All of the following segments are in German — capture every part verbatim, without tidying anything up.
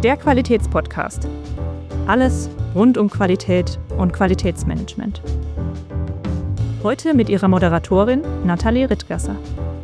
Der Qualitätspodcast. Alles rund um Qualität und Qualitätsmanagement. Heute mit ihrer Moderatorin Nathalie Rittgasser.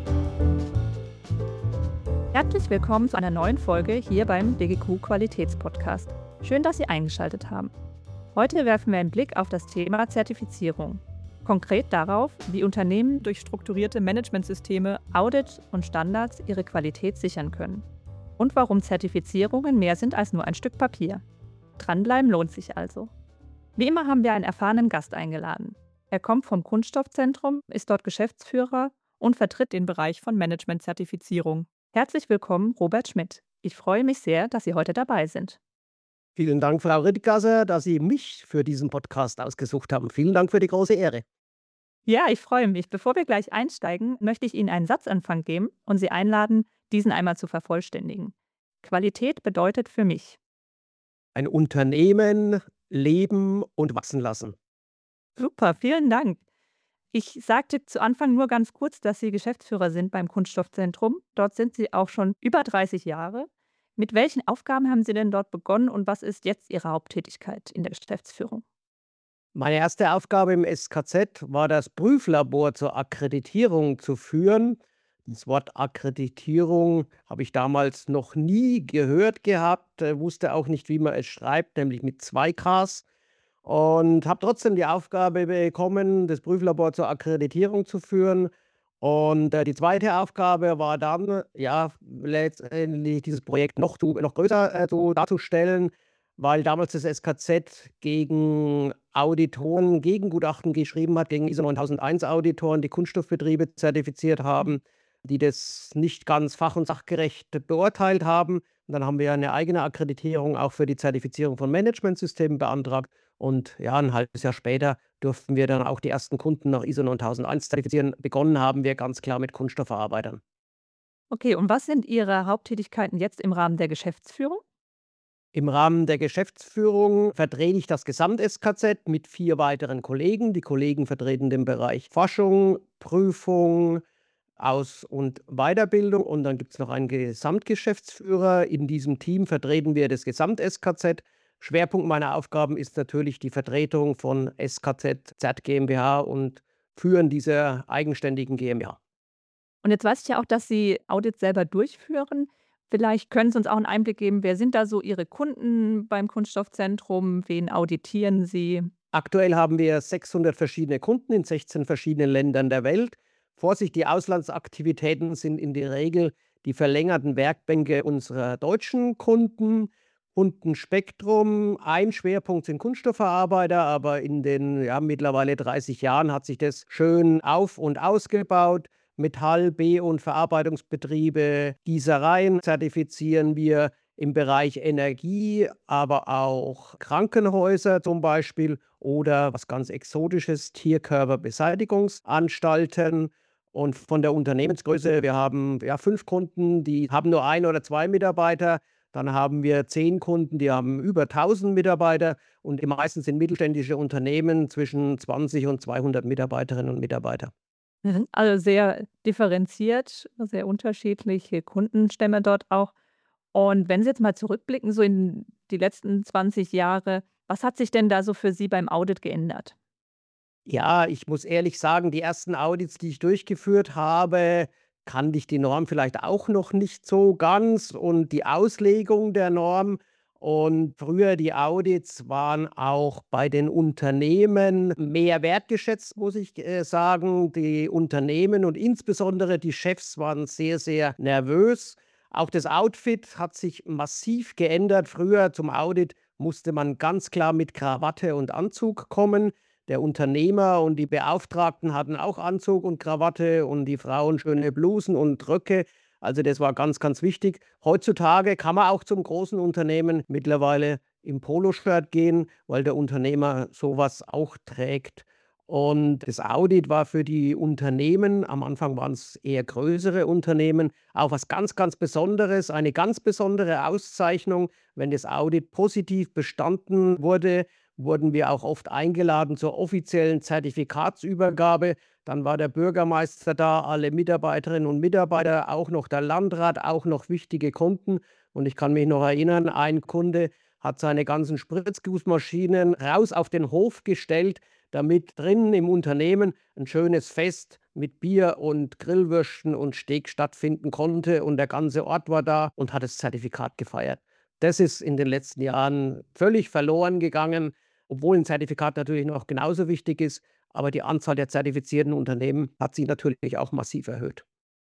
Herzlich willkommen zu einer neuen Folge hier beim D G Q Qualitätspodcast. Schön, dass Sie eingeschaltet haben. Heute werfen wir einen Blick auf das Thema Zertifizierung. Konkret darauf, wie Unternehmen durch strukturierte Managementsysteme, Audit und Standards ihre Qualität sichern können. Und warum Zertifizierungen mehr sind als nur ein Stück Papier. Dranbleiben lohnt sich also. Wie immer haben wir einen erfahrenen Gast eingeladen. Er kommt vom Kunststoffzentrum, ist dort Geschäftsführer und vertritt den Bereich von Managementzertifizierung. Herzlich willkommen, Robert Schmidt. Ich freue mich sehr, dass Sie heute dabei sind. Vielen Dank, Frau Rittgasser, dass Sie mich für diesen Podcast ausgesucht haben. Vielen Dank für die große Ehre. Ja, ich freue mich. Bevor wir gleich einsteigen, möchte ich Ihnen einen Satzanfang geben und Sie einladen, diesen einmal zu vervollständigen. Qualität bedeutet für mich. Ein Unternehmen leben und wachsen lassen. Super, vielen Dank. Ich sagte zu Anfang nur ganz kurz, dass Sie Geschäftsführer sind beim Kunststoffzentrum. Dort sind Sie auch schon über dreißig Jahre. Mit welchen Aufgaben haben Sie denn dort begonnen und was ist jetzt Ihre Haupttätigkeit in der Geschäftsführung? Meine erste Aufgabe im S K Z war, das Prüflabor zur Akkreditierung zu führen. Das Wort Akkreditierung habe ich damals noch nie gehört gehabt, äh, wusste auch nicht, wie man es schreibt, nämlich mit zwei Ks. Und habe trotzdem die Aufgabe bekommen, das Prüflabor zur Akkreditierung zu führen. Und äh, die zweite Aufgabe war dann, ja, letztendlich dieses Projekt noch, zu, noch größer äh, zu, darzustellen, weil damals das S K Z gegen Auditoren Gegengutachten geschrieben hat, gegen I S O neuntausend Auditoren, die Kunststoffbetriebe zertifiziert haben, die das nicht ganz fach- und sachgerecht beurteilt haben. Und dann haben wir eine eigene Akkreditierung auch für die Zertifizierung von Managementsystemen beantragt. Und ja, ein halbes Jahr später durften wir dann auch die ersten Kunden nach I S O neuntausend zertifizieren. Begonnen haben wir ganz klar mit Kunststoffverarbeitern. Okay, und was sind Ihre Haupttätigkeiten jetzt im Rahmen der Geschäftsführung? Im Rahmen der Geschäftsführung vertrete ich das Gesamt-S K Z mit vier weiteren Kollegen. Die Kollegen vertreten den Bereich Forschung, Prüfung, Aus- und Weiterbildung. Und dann gibt es noch einen Gesamtgeschäftsführer. In diesem Team vertreten wir das Gesamt-S K Z. Schwerpunkt meiner Aufgaben ist natürlich die Vertretung von S K Z, Z GmbH und Führen dieser eigenständigen GmbH. Und jetzt weiß ich ja auch, dass Sie Audits selber durchführen. Vielleicht können Sie uns auch einen Einblick geben, wer sind da so Ihre Kunden beim Kunststoffzentrum? Wen auditieren Sie? Aktuell haben wir sechshundert verschiedene Kunden in sechzehn verschiedenen Ländern der Welt. Vorsicht, die Auslandsaktivitäten sind in der Regel die verlängerten Werkbänke unserer deutschen Kunden. Kundenspektrum, ein Schwerpunkt sind Kunststoffverarbeiter, aber in den ja, mittlerweile dreißig Jahren hat sich das schön auf- und ausgebaut. Metall-, B- und Verarbeitungsbetriebe, Gießereien zertifizieren wir im Bereich Energie, aber auch Krankenhäuser zum Beispiel oder was ganz Exotisches, Tierkörperbeseitigungsanstalten. Und von der Unternehmensgröße, wir haben ja fünf Kunden, die haben nur ein oder zwei Mitarbeiter. Dann haben wir zehn Kunden, die haben über tausend Mitarbeiter und die meisten sind mittelständische Unternehmen zwischen zwanzig und zweihundert Mitarbeiterinnen und Mitarbeiter. Mhm. Also sehr differenziert, sehr unterschiedliche Kundenstämme dort auch. Und wenn Sie jetzt mal zurückblicken, so in die letzten zwanzig Jahre, was hat sich denn da so für Sie beim Audit geändert? Ja, ich muss ehrlich sagen, die ersten Audits, die ich durchgeführt habe, kannte ich die Norm vielleicht auch noch nicht so ganz und die Auslegung der Norm. Und früher die Audits waren auch bei den Unternehmen mehr wertgeschätzt, muss ich äh, sagen. Die Unternehmen und insbesondere die Chefs waren sehr, sehr nervös. Auch das Outfit hat sich massiv geändert. Früher zum Audit musste man ganz klar mit Krawatte und Anzug kommen. Der Unternehmer und die Beauftragten hatten auch Anzug und Krawatte und die Frauen schöne Blusen und Röcke. Also das war ganz, ganz wichtig. Heutzutage kann man auch zum großen Unternehmen mittlerweile im Poloshirt gehen, weil der Unternehmer sowas auch trägt. Und das Audit war für die Unternehmen, am Anfang waren es eher größere Unternehmen, auch was ganz, ganz Besonderes, eine ganz besondere Auszeichnung, wenn das Audit positiv bestanden wurde, wurden wir auch oft eingeladen zur offiziellen Zertifikatsübergabe. Dann war der Bürgermeister da, alle Mitarbeiterinnen und Mitarbeiter, auch noch der Landrat, auch noch wichtige Kunden. Und ich kann mich noch erinnern, ein Kunde hat seine ganzen Spritzgussmaschinen raus auf den Hof gestellt, damit drinnen im Unternehmen ein schönes Fest mit Bier und Grillwürsten und Steak stattfinden konnte. Und der ganze Ort war da und hat das Zertifikat gefeiert. Das ist in den letzten Jahren völlig verloren gegangen, obwohl ein Zertifikat natürlich noch genauso wichtig ist. Aber die Anzahl der zertifizierten Unternehmen hat sich natürlich auch massiv erhöht.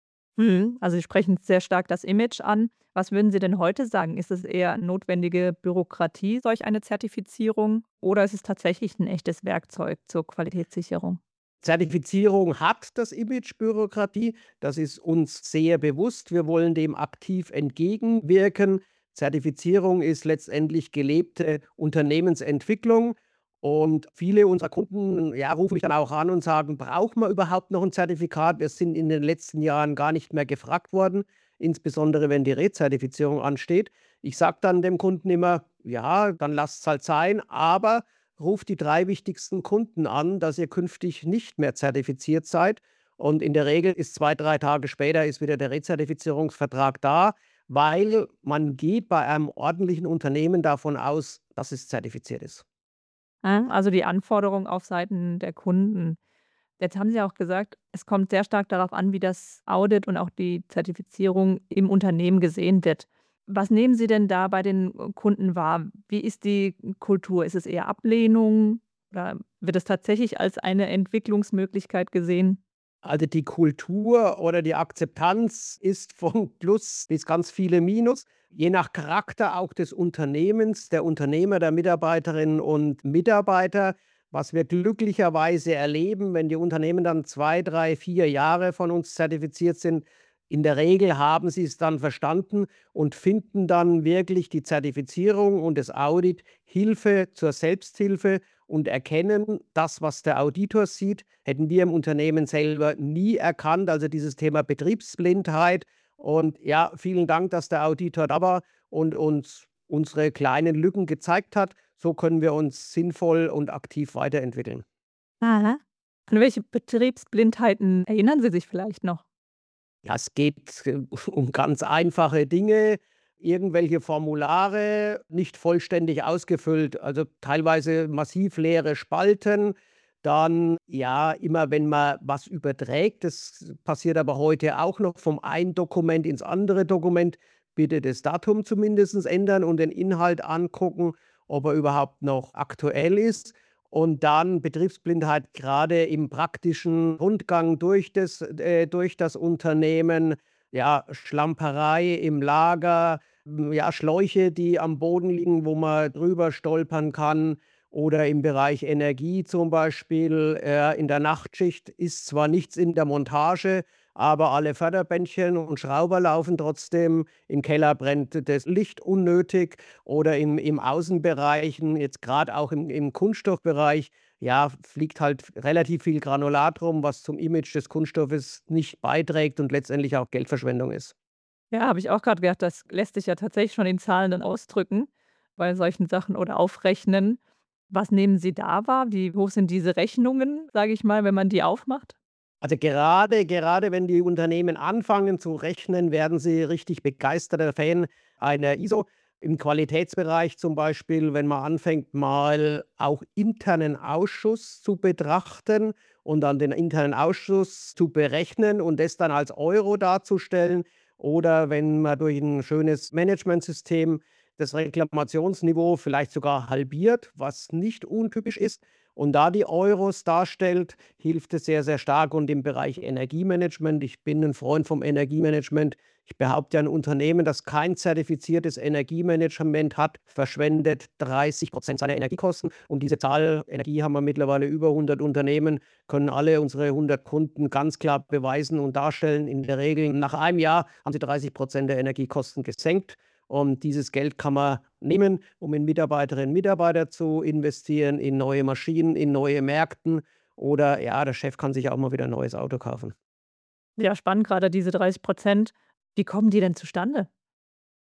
Mhm. Also Sie sprechen sehr stark das Image an. Was würden Sie denn heute sagen? Ist es eher notwendige Bürokratie, solch eine Zertifizierung, oder ist es tatsächlich ein echtes Werkzeug zur Qualitätssicherung? Zertifizierung hat das Image Bürokratie. Das ist uns sehr bewusst. Wir wollen dem aktiv entgegenwirken. Zertifizierung ist letztendlich gelebte Unternehmensentwicklung. Und viele unserer Kunden, ja, rufen mich dann auch an und sagen: „Braucht man überhaupt noch ein Zertifikat?“ Wir sind in den letzten Jahren gar nicht mehr gefragt worden, insbesondere wenn die Rezertifizierung ansteht. Ich sage dann dem Kunden immer: „Ja, dann lasst's halt sein, aber ruft die drei wichtigsten Kunden an, dass ihr künftig nicht mehr zertifiziert seid.“ Und in der Regel ist zwei, drei Tage später ist wieder der Rezertifizierungsvertrag da, weil man geht bei einem ordentlichen Unternehmen davon aus, dass es zertifiziert ist. Mhm. Also die Anforderungen auf Seiten der Kunden. Jetzt haben Sie auch gesagt, es kommt sehr stark darauf an, wie das Audit und auch die Zertifizierung im Unternehmen gesehen wird. Was nehmen Sie denn da bei den äh, Kunden wahr? Wie ist die Kultur? Ist es eher Ablehnung oder wird es tatsächlich als eine Entwicklungsmöglichkeit gesehen? Also die Kultur oder die Akzeptanz ist von Plus bis ganz viele Minus, je nach Charakter auch des Unternehmens, der Unternehmer, der Mitarbeiterinnen und Mitarbeiter. Was wir glücklicherweise erleben, wenn die Unternehmen dann zwei, drei, vier Jahre von uns zertifiziert sind, in der Regel haben sie es dann verstanden und finden dann wirklich die Zertifizierung und das Audit Hilfe zur Selbsthilfe und erkennen das, was der Auditor sieht, hätten wir im Unternehmen selber nie erkannt. Also dieses Thema Betriebsblindheit. Und ja, vielen Dank, dass der Auditor da war und uns unsere kleinen Lücken gezeigt hat. So können wir uns sinnvoll und aktiv weiterentwickeln. Aha. An welche Betriebsblindheiten erinnern Sie sich vielleicht noch? Ja, es geht äh, um ganz einfache Dinge, irgendwelche Formulare nicht vollständig ausgefüllt, also teilweise massiv leere Spalten. Dann, ja, immer wenn man was überträgt, das passiert aber heute auch noch, vom einen Dokument ins andere Dokument, bitte das Datum zumindest ändern und den Inhalt angucken, ob er überhaupt noch aktuell ist. Und dann Betriebsblindheit gerade im praktischen Rundgang durch das äh, durch das Unternehmen, ja, Schlamperei im Lager, hm, ja, Schläuche, die am Boden liegen, wo man drüber stolpern kann, oder im Bereich Energie zum Beispiel, äh, in der Nachtschicht ist zwar nichts in der Montage, aber alle Förderbändchen und Schrauber laufen trotzdem. Im Keller brennt das Licht unnötig oder im im Außenbereichen, jetzt gerade auch im im Kunststoffbereich, ja, fliegt halt relativ viel Granulat rum, was zum Image des Kunststoffes nicht beiträgt und letztendlich auch Geldverschwendung ist. Ja, habe ich auch gerade gedacht, das lässt sich ja tatsächlich schon in Zahlen dann ausdrücken bei solchen Sachen oder aufrechnen. Was nehmen Sie da wahr? Wie hoch sind diese Rechnungen, sage ich mal, wenn man die aufmacht? Also gerade gerade wenn die Unternehmen anfangen zu rechnen, werden sie richtig begeisterter Fan einer I S O. Im Qualitätsbereich zum Beispiel, wenn man anfängt, mal auch internen Ausschuss zu betrachten und dann den internen Ausschuss zu berechnen und das dann als Euro darzustellen. Oder wenn man durch ein schönes Managementsystem das Reklamationsniveau vielleicht sogar halbiert, was nicht untypisch ist, und da die Euros darstellt, hilft es sehr, sehr stark. Und im Bereich Energiemanagement, ich bin ein Freund vom Energiemanagement. Ich behaupte, ein Unternehmen, das kein zertifiziertes Energiemanagement hat, verschwendet dreißig Prozent seiner Energiekosten. Und diese Zahl, Energie haben wir mittlerweile über hundert Unternehmen, können alle unsere hundert Kunden ganz klar beweisen und darstellen. In der Regel nach einem Jahr haben sie dreißig Prozent der Energiekosten gesenkt. Und dieses Geld kann man nehmen, um in Mitarbeiterinnen und Mitarbeiter zu investieren, in neue Maschinen, in neue Märkten, oder ja, der Chef kann sich auch mal wieder ein neues Auto kaufen. Ja, spannend, gerade diese dreißig Prozent. Wie kommen die denn zustande?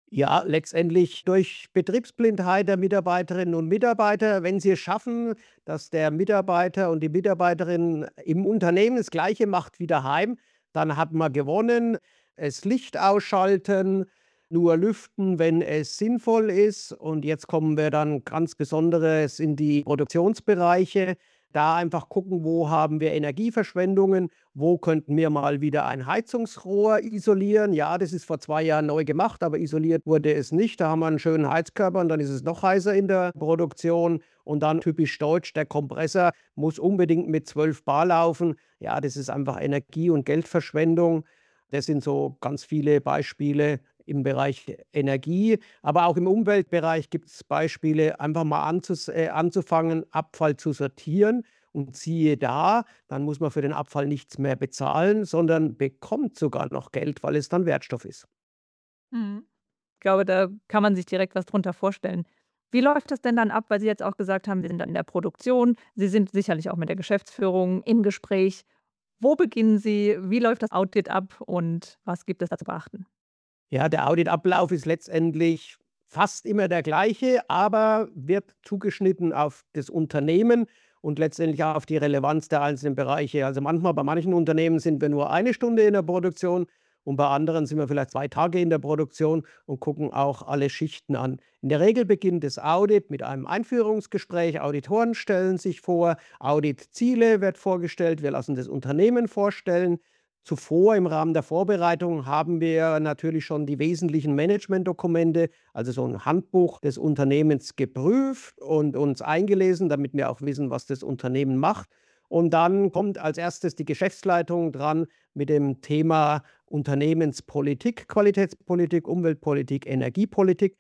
Ja, letztendlich durch Betriebsblindheit der Mitarbeiterinnen und Mitarbeiter. Wenn sie es schaffen, dass der Mitarbeiter und die Mitarbeiterin im Unternehmen das Gleiche macht wie daheim, dann hat man gewonnen. Das Licht ausschalten, nur lüften, wenn es sinnvoll ist. Und jetzt kommen wir dann ganz besonderes in die Produktionsbereiche. Da einfach gucken, wo haben wir Energieverschwendungen, wo könnten wir mal wieder ein Heizungsrohr isolieren. Ja, das ist vor zwei Jahren neu gemacht, aber isoliert wurde es nicht. Da haben wir einen schönen Heizkörper und dann ist es noch heißer in der Produktion. Und dann typisch deutsch, der Kompressor muss unbedingt mit zwölf Bar laufen. Ja, das ist einfach Energie- und Geldverschwendung. Das sind so ganz viele Beispiele im Bereich Energie. Aber auch im Umweltbereich gibt es Beispiele, einfach mal anzus äh, anzufangen, Abfall zu sortieren. Und siehe da, dann muss man für den Abfall nichts mehr bezahlen, sondern bekommt sogar noch Geld, weil es dann Wertstoff ist. Mhm. Ich glaube, da kann man sich direkt was drunter vorstellen. Wie läuft das denn dann ab? Weil Sie jetzt auch gesagt haben, Sie sind dann in der Produktion. Sie sind sicherlich auch mit der Geschäftsführung im Gespräch. Wo beginnen Sie? Wie läuft das Audit ab und was gibt es da zu beachten? Ja, der Auditablauf ist letztendlich fast immer der gleiche, aber wird zugeschnitten auf das Unternehmen und letztendlich auch auf die Relevanz der einzelnen Bereiche. Also manchmal bei manchen Unternehmen sind wir nur eine Stunde in der Produktion und bei anderen sind wir vielleicht zwei Tage in der Produktion und gucken auch alle Schichten an. In der Regel beginnt das Audit mit einem Einführungsgespräch. Auditoren stellen sich vor, Auditziele wird vorgestellt, wir lassen das Unternehmen vorstellen. Zuvor im Rahmen der Vorbereitung haben wir natürlich schon die wesentlichen Managementdokumente, also so ein Handbuch des Unternehmens geprüft und uns eingelesen, damit wir auch wissen, was das Unternehmen macht. Und dann kommt als erstes die Geschäftsleitung dran mit dem Thema Unternehmenspolitik, Qualitätspolitik, Umweltpolitik, Energiepolitik,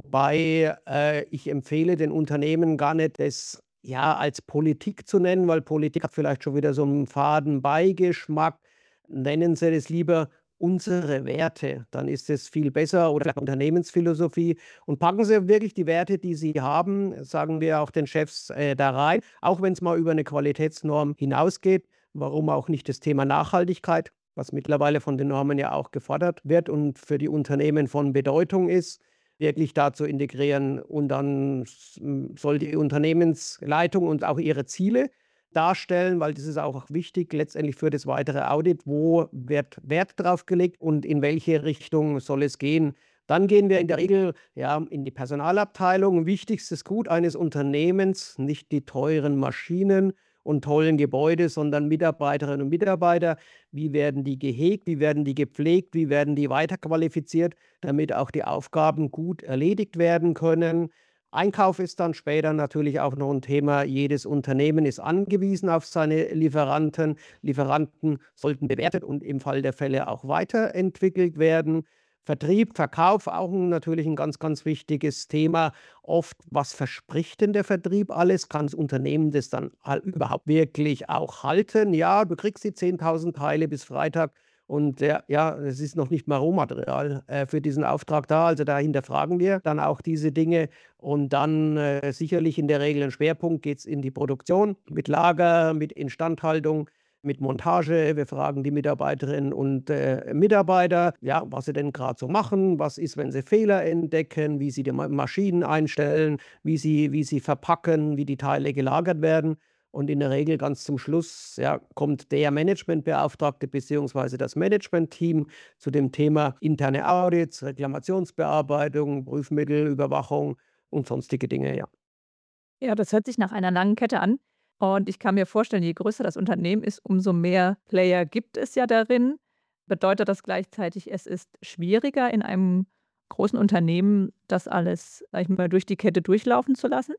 wobei äh, ich empfehle, den Unternehmen gar nicht das ja als Politik zu nennen, weil Politik hat vielleicht schon wieder so einen faden Beigeschmack. Nennen Sie es lieber unsere Werte, dann ist es viel besser oder vielleicht Unternehmensphilosophie. Und packen Sie wirklich die Werte, die Sie haben, sagen wir auch den Chefs, äh, da rein, auch wenn es mal über eine Qualitätsnorm hinausgeht. Warum auch nicht das Thema Nachhaltigkeit, was mittlerweile von den Normen ja auch gefordert wird und für die Unternehmen von Bedeutung ist, wirklich da zu integrieren. Und dann s soll die Unternehmensleitung und auch ihre Ziele darstellen, weil das ist auch wichtig letztendlich für das weitere Audit. Wo wird Wert drauf gelegt und in welche Richtung soll es gehen? Dann gehen wir in der Regel ja, in die Personalabteilung. Wichtigstes Gut eines Unternehmens, nicht die teuren Maschinen und tollen Gebäude, sondern Mitarbeiterinnen und Mitarbeiter. Wie werden die gehegt? Wie werden die gepflegt? Wie werden die weiterqualifiziert, damit auch die Aufgaben gut erledigt werden können? Einkauf ist dann später natürlich auch noch ein Thema. Jedes Unternehmen ist angewiesen auf seine Lieferanten. Lieferanten sollten bewertet und im Fall der Fälle auch weiterentwickelt werden. Vertrieb, Verkauf, auch 'n natürlich ein ganz, ganz wichtiges Thema. Oft, was verspricht denn der Vertrieb alles? Kann das Unternehmen das dann hal überhaupt wirklich auch halten? Ja, du kriegst die zehntausend Teile bis Freitag und der ja, es ist noch nicht mal Rohmaterial, äh, für diesen Auftrag da. Also, da hinterfragen wir dann auch diese Dinge. Und dann, äh, sicherlich in der Regel 'n Schwerpunkt geht's in die Produktion mit Lager, mit Instandhaltung, mit Montage. Wir fragen die Mitarbeiterinnen und, äh, Mitarbeiter, ja, was sie denn gerade so machen, was ist, wenn sie Fehler entdecken, wie sie die Ma Maschinen einstellen, wie sie wie sie verpacken, wie die Teile gelagert werden. Und in der Regel ganz zum Schluss, ja, kommt der Managementbeauftragte beziehungsweise das Managementteam zu dem Thema interne Audits, Reklamationsbearbeitung, Prüfmittelüberwachung und sonstige Dinge, ja. Ja, das hört sich nach einer langen Kette an. Und ich kann mir vorstellen, je größer das Unternehmen ist, umso mehr Player gibt es ja darin. Bedeutet das gleichzeitig, es ist schwieriger, in einem großen Unternehmen das alles, sage ich mal, durch die Kette durchlaufen zu lassen?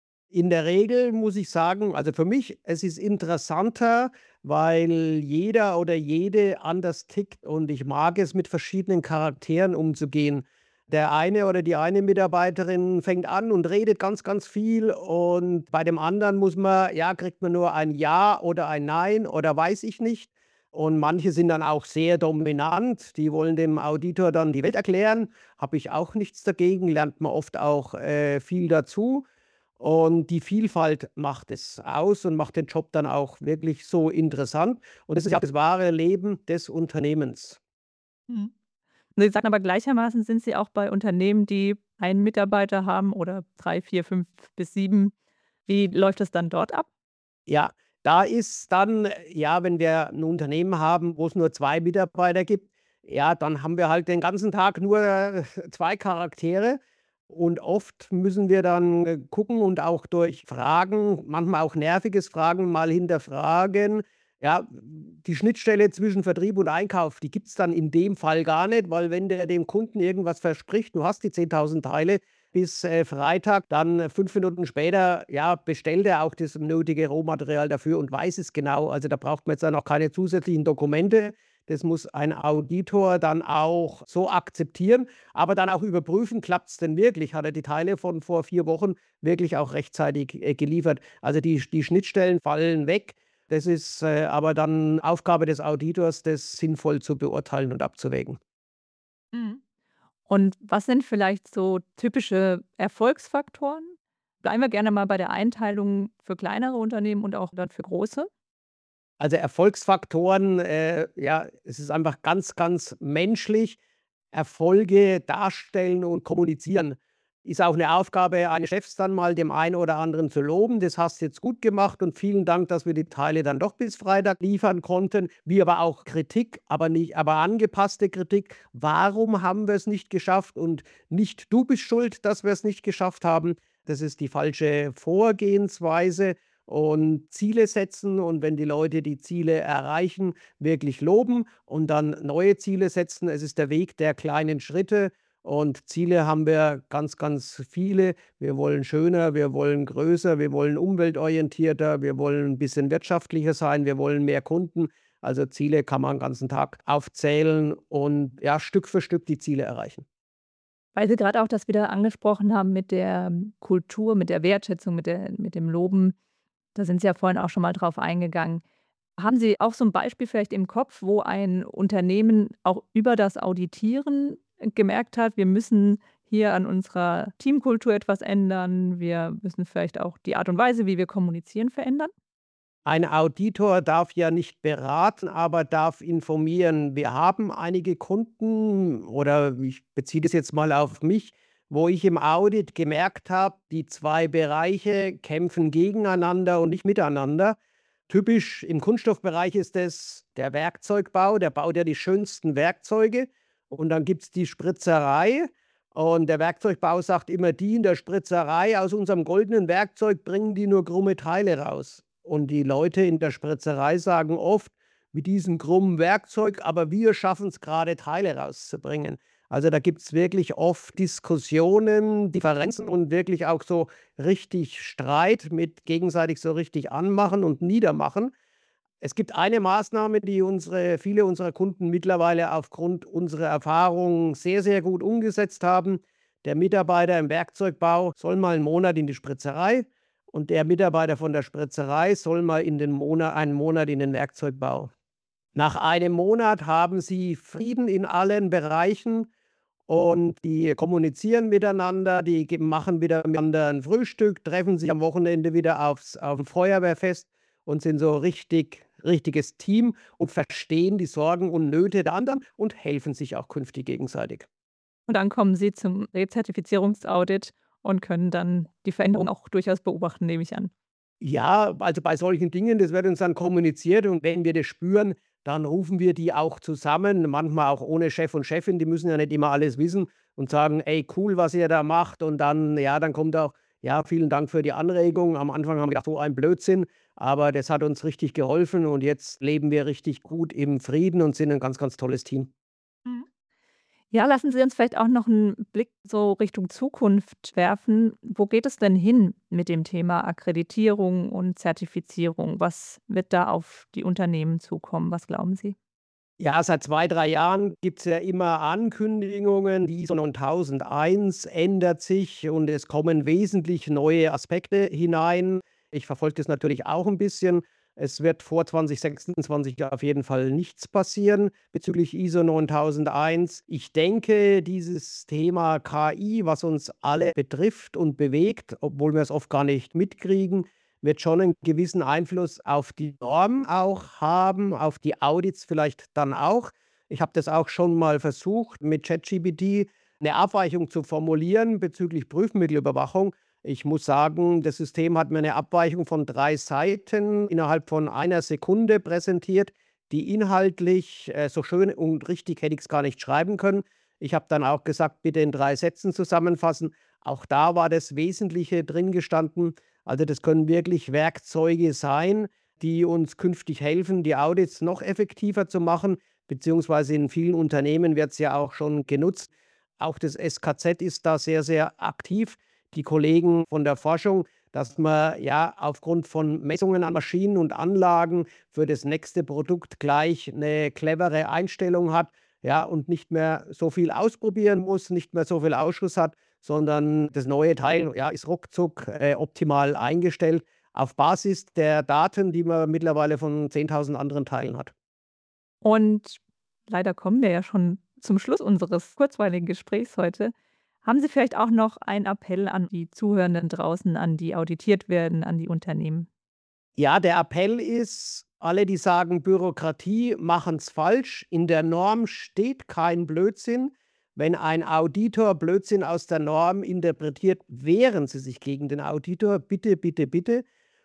In der Regel muss ich sagen, also für mich, es ist interessanter, weil jeder oder jede anders tickt und ich mag es, mit verschiedenen Charakteren umzugehen. Der eine oder die eine Mitarbeiterin fängt an und redet ganz, ganz viel und bei dem anderen muss man ja, kriegt man nur ein Ja oder ein Nein oder weiß ich nicht. Und manche sind dann auch sehr dominant, die wollen dem Auditor dann die Welt erklären, habe ich auch nichts dagegen, lernt man oft auch, äh, viel dazu. Und die Vielfalt macht es aus und macht den Job dann auch wirklich so interessant. Und das ist ja auch das wahre Leben des Unternehmens. Mhm. Sie sagen aber gleichermaßen sind Sie auch bei Unternehmen, die einen Mitarbeiter haben oder drei, vier, fünf bis sieben. Wie läuft das dann dort ab? Ja, da ist dann äh, ja, wenn wir ein Unternehmen haben, wo es nur zwei Mitarbeiter gibt, ja, dann haben wir halt den ganzen Tag nur äh, zwei Charaktere und oft müssen wir dann äh, gucken und auch durch Fragen, manchmal auch nerviges Fragen, mal hinterfragen. Ja, die Schnittstelle zwischen Vertrieb und Einkauf, die gibt's dann in dem Fall gar nicht, weil wenn der dem Kunden irgendwas verspricht, du hast die zehntausend Teile bis, äh, Freitag, dann äh, fünf Minuten später, ja, bestellt er auch das nötige Rohmaterial dafür und weiß es genau. Also, da braucht man jetzt dann auch keine zusätzlichen Dokumente. Das muss ein Auditor dann auch so akzeptieren, aber dann auch überprüfen, klappt es denn wirklich? Hat er die Teile von vor vier Wochen wirklich auch rechtzeitig, äh, geliefert? Also, die die Schnittstellen fallen weg. Das ist, äh, aber dann Aufgabe des Auditors, das sinnvoll zu beurteilen und abzuwägen. Mhm. Und was sind vielleicht so typische Erfolgsfaktoren? Bleiben wir gerne mal bei der Einteilung für kleinere Unternehmen und auch dann für große. Also, Erfolgsfaktoren, äh, ja, es ist einfach ganz, ganz menschlich. Erfolge darstellen und kommunizieren. Ist auch eine Aufgabe eines Chefs dann mal dem einen oder anderen zu loben: „Das hast du jetzt gut gemacht und vielen Dank, dass wir die Teile dann doch bis Freitag liefern konnten.“ Wie aber auch Kritik, aber nicht aber angepasste Kritik. „Warum haben wir es nicht geschafft?“ Und nicht: „Du bist schuld, dass wir es nicht geschafft haben.“ Das ist die falsche Vorgehensweise. Und Ziele setzen und wenn die Leute die Ziele erreichen, wirklich loben und dann neue Ziele setzen. Es ist der Weg der kleinen Schritte und Ziele haben wir ganz, ganz viele. Wir wollen schöner, wir wollen größer, wir wollen umweltorientierter, wir wollen ein bisschen wirtschaftlicher sein, wir wollen mehr Kunden. Also Ziele kann man 'n ganzen Tag aufzählen und ja, Stück für Stück die Ziele erreichen. Weil Sie gerade auch das wieder angesprochen haben mit der ähm, Kultur, mit der Wertschätzung, mit der mit dem Loben. Da sind Sie ja vorhin auch schon mal drauf eingegangen. Haben Sie auch so 'n Beispiel vielleicht im Kopf, wo ein Unternehmen auch über das Auditieren gemerkt hat: „Wir müssen hier an unserer Teamkultur etwas ändern. Wir müssen vielleicht auch die Art und Weise, wie wir kommunizieren, verändern?“ Ein Auditor darf ja nicht beraten, aber darf informieren. Wir haben einige Kunden oder ich beziehe das jetzt mal auf mich, wo ich im Audit gemerkt habe, die zwei Bereiche kämpfen gegeneinander und nicht miteinander. Typisch im Kunststoffbereich ist es der Werkzeugbau, der baut ja die schönsten Werkzeuge und dann gibt es die Spritzerei und der Werkzeugbau sagt immer, die in der Spritzerei aus unserem goldenen Werkzeug bringen die nur krumme Teile raus. Und die Leute in der Spritzerei sagen oft: „Mit diesem krummen Werkzeug, aber wir schaffen es gerade Teile rauszubringen.“ Also, da gibt es wirklich oft Diskussionen, Differenzen und wirklich auch so richtig Streit mit gegenseitig so richtig anmachen und niedermachen. Es gibt eine Maßnahme, die unsere viele unserer Kunden mittlerweile aufgrund unserer Erfahrung sehr, sehr gut umgesetzt haben. Der Mitarbeiter im Werkzeugbau soll mal einen Monat in die Spritzerei und der Mitarbeiter von der Spritzerei soll mal in den Monat einen Monat in den Werkzeugbau. Nach einem Monat haben sie Frieden in allen Bereichen und die kommunizieren miteinander, die ge machen wieder miteinander 'n Frühstück, treffen sich am Wochenende wieder aufs aufm Feuerwehrfest und sind so richtig richtiges Team und verstehen die Sorgen und Nöte der anderen und helfen sich auch künftig gegenseitig. Und dann kommen Sie zum Rezertifizierungsaudit und können dann die Veränderung auch durchaus beobachten, nehme ich an. Ja, also bei solchen Dingen, das wird uns dann kommuniziert und wenn wir das spüren, dann rufen wir die auch zusammen, manchmal auch ohne Chef und Chefin, die müssen ja nicht immer alles wissen und sagen: „Ey, cool, was ihr da macht.“ Und dann ja, dann kommt auch: „Ja, vielen Dank für die Anregung. Am Anfang haben wir gedacht, so ein Blödsinn, aber das hat uns richtig geholfen und jetzt leben wir richtig gut im Frieden und sind ein ganz, ganz tolles Team.“ Mhm. Ja, lassen Sie uns vielleicht auch noch 'n Blick so Richtung Zukunft werfen. Wo geht es denn hin mit dem Thema Akkreditierung und Zertifizierung? Was wird da auf die Unternehmen zukommen? Was glauben Sie? Ja, seit zwei drei Jahren gibt's ja immer Ankündigungen. Die ISO neuntausendeins ändert sich und es kommen wesentlich neue Aspekte hinein. Ich verfolge das natürlich auch ein bisschen. Es wird vor zwanzig sechsundzwanzig auf jeden Fall nichts passieren bezüglich ISO neuntausendeins. Ich denke, dieses Thema K I, was uns alle betrifft und bewegt, obwohl wir es oft gar nicht mitkriegen, wird schon einen gewissen Einfluss auf die Norm auch haben, auf die Audits vielleicht dann auch. Ich habe das auch schon mal versucht, mit ChatGPT eine Abweichung zu formulieren bezüglich Prüfmittelüberwachung. Ich muss sagen, das System hat mir eine Abweichung von drei Seiten innerhalb von einer Sekunde präsentiert, die inhaltlich äh, so schön und richtig hätte ich es gar nicht schreiben können. Ich habe dann auch gesagt, bitte in drei Sätzen zusammenfassen. Auch da war das Wesentliche drin gestanden. Also das können wirklich Werkzeuge sein, die uns künftig helfen, die Audits noch effektiver zu machen, beziehungsweise in vielen Unternehmen wird es ja auch schon genutzt. Auch das S K Z ist da sehr, sehr aktiv. Die Kollegen von der Forschung, dass man ja aufgrund von Messungen an Maschinen und Anlagen für das nächste Produkt gleich eine clevere Einstellung hat, ja, und nicht mehr so viel ausprobieren muss, nicht mehr so viel Ausschuss hat, sondern das neue Teil, ja, ist ruckzuck äh, optimal eingestellt auf Basis der Daten, die man mittlerweile von zehntausend anderen Teilen hat. Und leider kommen wir ja schon zum Schluss unseres kurzweiligen Gesprächs heute. Haben Sie vielleicht auch noch einen Appell an die Zuhörenden draußen, an die auditiert werden, an die Unternehmen? Ja, der Appell ist, alle, die sagen, Bürokratie machen es falsch. In der Norm steht kein Blödsinn. Wenn ein Auditor Blödsinn aus der Norm interpretiert, wehren Sie sich gegen den Auditor. Bitte, bitte, bitte.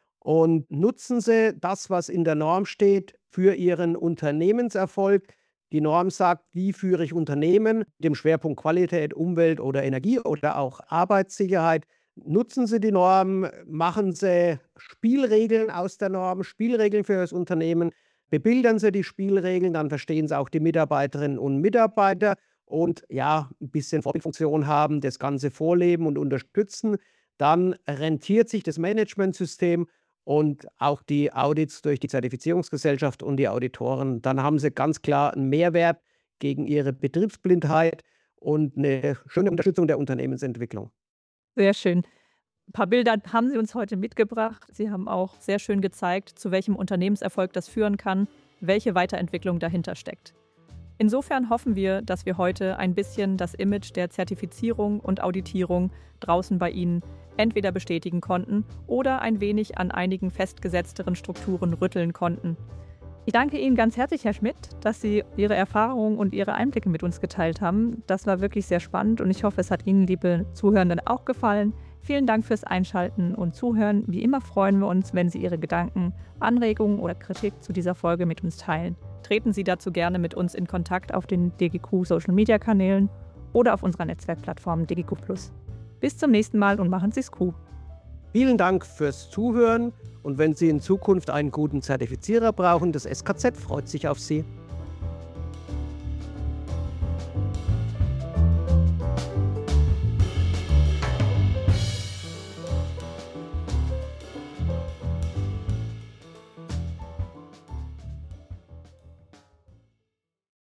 Und nutzen Sie das, was in der Norm steht, für Ihren Unternehmenserfolg. Die Norm sagt, wie führe ich Unternehmen mit dem Schwerpunkt Qualität, Umwelt oder Energie oder auch Arbeitssicherheit. Nutzen Sie die Norm, machen Sie Spielregeln aus der Norm, Spielregeln für das Unternehmen, bebildern Sie die Spielregeln, dann verstehen Sie auch die Mitarbeiterinnen und Mitarbeiter und ja, ein bisschen Vorbildfunktion haben, das Ganze vorleben und unterstützen. Dann rentiert sich das Managementsystem und auch die Audits durch die Zertifizierungsgesellschaft und die Auditoren. Dann haben Sie ganz klar einen Mehrwert gegen Ihre Betriebsblindheit und eine schöne Unterstützung der Unternehmensentwicklung. Sehr schön. Ein paar Bilder haben Sie uns heute mitgebracht. Sie haben auch sehr schön gezeigt, zu welchem Unternehmenserfolg das führen kann, welche Weiterentwicklung dahinter steckt. Insofern hoffen wir, dass wir heute ein bisschen das Image der Zertifizierung und Auditierung draußen bei Ihnen entweder bestätigen konnten oder ein wenig an einigen festgesetzteren Strukturen rütteln konnten. Ich danke Ihnen ganz herzlich, Herr Schmidt, dass Sie Ihre Erfahrungen und Ihre Einblicke mit uns geteilt haben. Das war wirklich sehr spannend und ich hoffe, es hat Ihnen, liebe Zuhörenden, auch gefallen. Vielen Dank fürs Einschalten und Zuhören. Wie immer freuen wir uns, wenn Sie Ihre Gedanken, Anregungen oder Kritik zu dieser Folge mit uns teilen. Treten Sie dazu gerne mit uns in Kontakt auf den D G Q Social Media Kanälen oder auf unserer Netzwerkplattform D G Q Plus. Bis zum nächsten Mal und machen Sie es gut. Vielen Dank fürs Zuhören und wenn Sie in Zukunft einen guten Zertifizierer brauchen, das S K Z freut sich auf Sie.